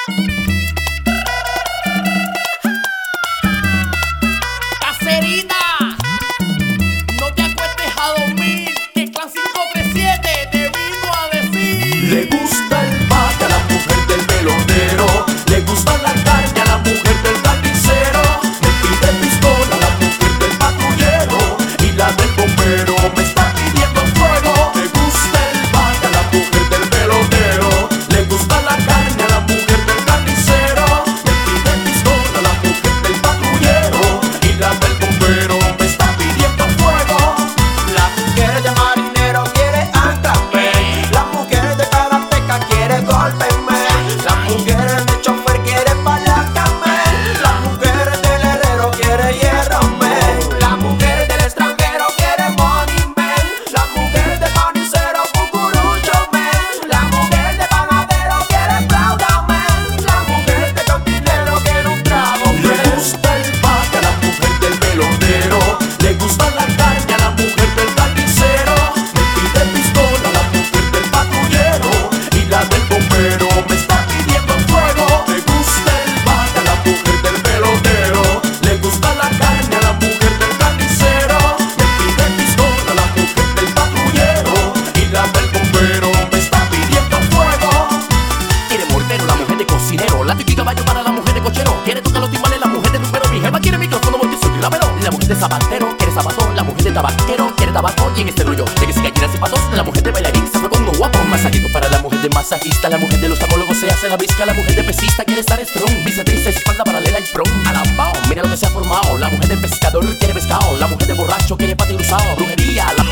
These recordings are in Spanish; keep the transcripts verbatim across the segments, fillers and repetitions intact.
Caserita, no te acuestes a dormir, que el Clan cinco tres siete te vino a decir. Le gusta el vaca a la mujer del pelotero, le gusta la carne a la mujer del carnicero, me pide pistola a la mujer del patrullero y la del bombero me está pidiendo fuego. Le gusta el vaca a la mujer del pelotero, le gusta la carne a la mujer del carnicero, me pide pistola a la mujer del patrullero y la del bombero me está pidiendo fuego. La mujer de marinero quiere anclame, la mujer de karateca quiere golpeme, la mujer de chofer quiere palacame, la mujer del herrero quiere hierrome, la mujer del extranjero quiere money man, la mujer de carnicero cucurucho man, la mujer de panadero quiere flauta man, la mujer de cantinero quiere un trago Le man. gusta el vaca a la mujer del pelotero, le gusta la carne a la mujer del carnicero, me pide pistola a la mujer del patrullero y la del bombero me está pidiendo fuego. Le gusta el vaca a la mujer del pelotero, le gusta la carne a la mujer del carnicero, me pide pistola a la mujer del patrullero y la del bombero me está pidiendo fuego. Quiere mortero la mujer de cocinero, látigo y caballo para la mujer de cochero, quiere tocar los timbales la mujer de número, mi jefa quiere micrófono, multizo y lamero. La mujer de zapatero quiere zapatón, la mujer de tabaquero quiere tabaco y en este rollo de que si gallinas y patos, la mujer de bailarín se fue con unos guapos. Masajito para la mujer de masajista, la mujer de los tamólogos se hace la visca, la mujer de pesista quiere estar strong, bicetriz, espalda paralela y prom. Alambao, mira lo que se ha formado, la mujer de pescador quiere pescado, la mujer de borracho quiere pati cruzado, brujería, la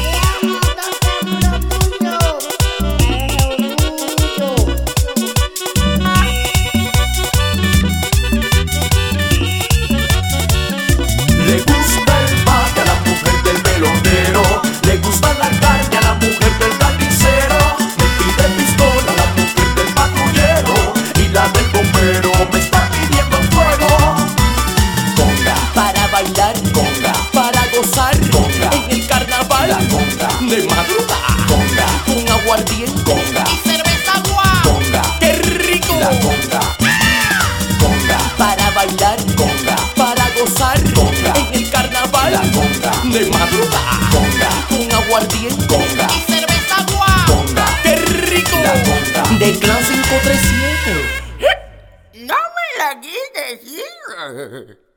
Le gusta el vaca a la mujer del pelotero, le gusta la carne a la mujer del carnicero, me pide pistola a la mujer del patrullero y la del bombero me está pidiendo fuego. Conga, para bailar, conga, para gozar, Conga. en el carnaval, la conga, de madrugada, conga, con aguardiente conga, y cerveza guau, conga, ¡qué rico! la conga, conga, Para bailar, conga, para gozar, Conga. en el carnaval, la conga, de madrugada, conga, con aguardiente conga, y cerveza guau, conga, ¡qué rico! la conga. De Clan cinco tres siete. No me la quites, hijo.